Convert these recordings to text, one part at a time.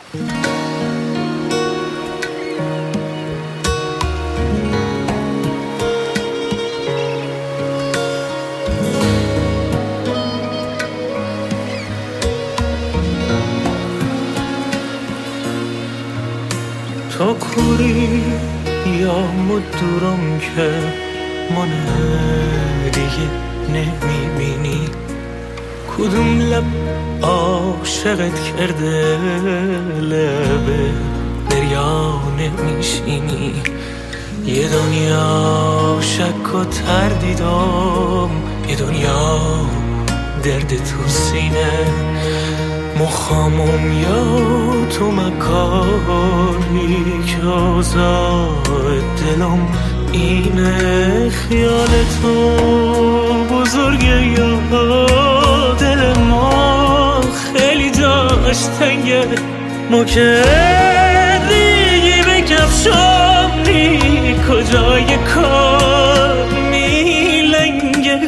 تو کوری یا مدورم که من دیگه نمیبینی، کدوم لب عاشقت کرده لبه دریا نمیشینی. یه دنیا شک و تردیدم، یه دنیا درد تو سینه، مخامم یا تو مکاری که آزاد دلم اینه. خیال تو بزرگه یا دل ما خیلی داشت تنگه، ما که ریگی به کفشم نی کجای کار میلنگه.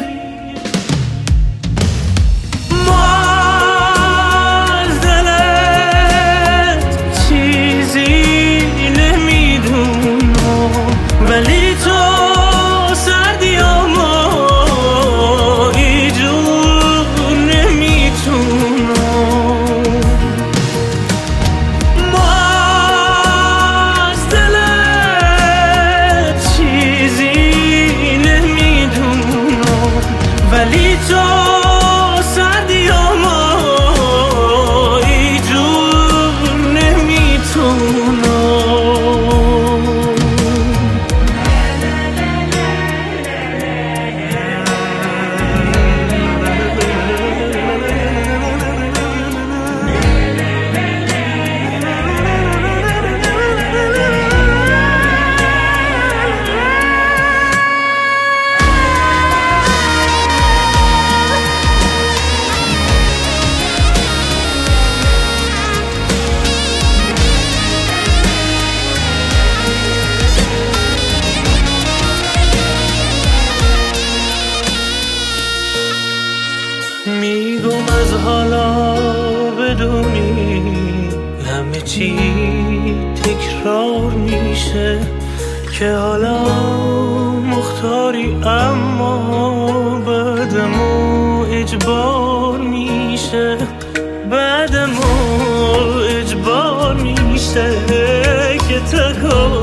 ولی تو سردی اما ایجور نمیتونم، ما از دلت چیزی نمیدونم، ولی تو سردی اما ایجور نمیتونم. میگم از حالا بدونی همه چی تکرار میشه، که حالا مختاری اما بعدمو اجبار میشه، بعدمو اجبار میشه که تکرار